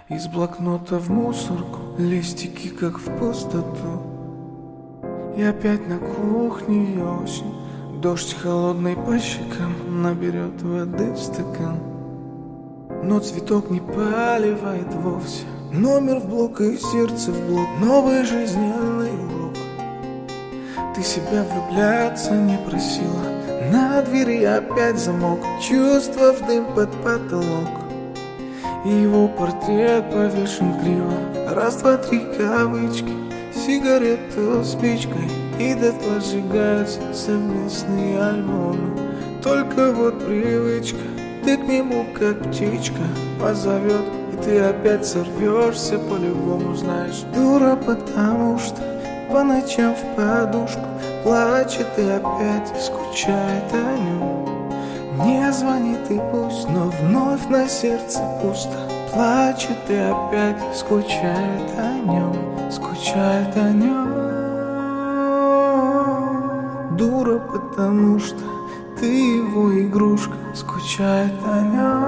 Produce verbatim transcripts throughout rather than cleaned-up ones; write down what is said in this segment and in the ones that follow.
Из блокнота в мусорку, листики как в пустоту. И опять на кухне осень, дождь холодный по щекам наберет воды в стакан. Но цветок не поливает вовсе. Номер в блок и сердце в блок, новый жизненный урок. Ты себя влюбляться не просила, на двери опять замок, чувства в дым под потолок. И его портрет повешен криво. Раз, два, три кавычки, сигарету спичкой, и дотла сжигаются совместные альбомы. Только вот привычка, ты к нему как птичка позовет, и ты опять сорвешься, по-любому знаешь. Дура, потому что по ночам в подушку плачет и опять скучает о нем. Не звонит и пусть, но вновь на сердце пусто. Плачет и опять скучает о нем, скучает о нем. Дура, потому что ты его игрушка, скучает о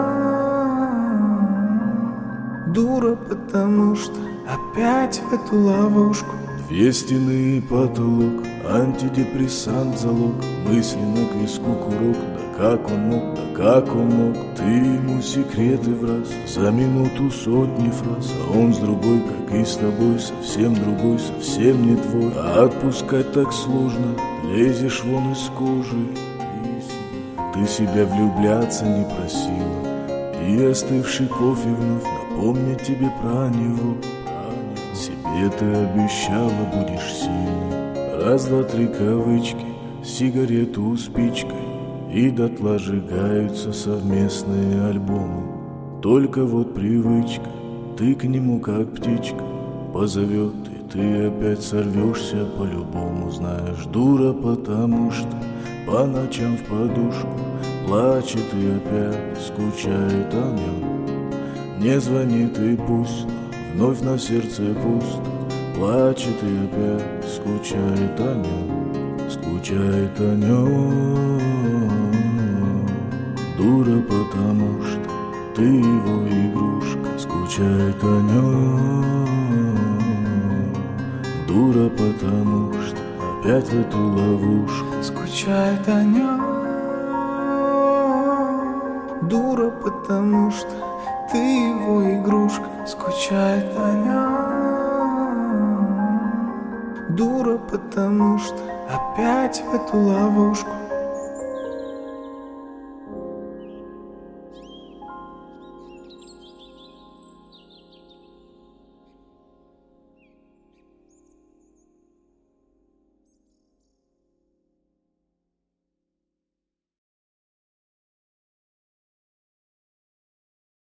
нем. Дура, потому что опять в эту ловушку. Две стены и потолок, антидепрессант залог, мысленно к виску курок. Да как он мог, да как он мог, ты ему секреты в раз, за минуту сотни фраз. А он с другой, как и с тобой, совсем другой, совсем не твой. А отпускать так сложно, лезешь вон из кожи. Ты себя влюбляться не просила, и остывший кофе вновь напомнит тебе про него. Себе ты обещала, будешь сильной. Раз, два, три кавычки, сигарету спичкой, и дотла сжигаются совместные альбомы. Только вот привычка, ты к нему как птичка позовет, и ты опять сорвешься, по-любому знаешь. Дура, потому что по ночам в подушку плачет и опять скучает о нем. Не звонит и пусть, вновь на сердце пусто. Плачет и опять скучает о нем, скучает о нем. Дура, потому что ты его игрушка, скучает о нем. Дура, потому что опять в эту ловушку, скучает о нем. Дура, потому что ты его игрушка, скучает о нем. Дура, потому что опять в эту ловушку.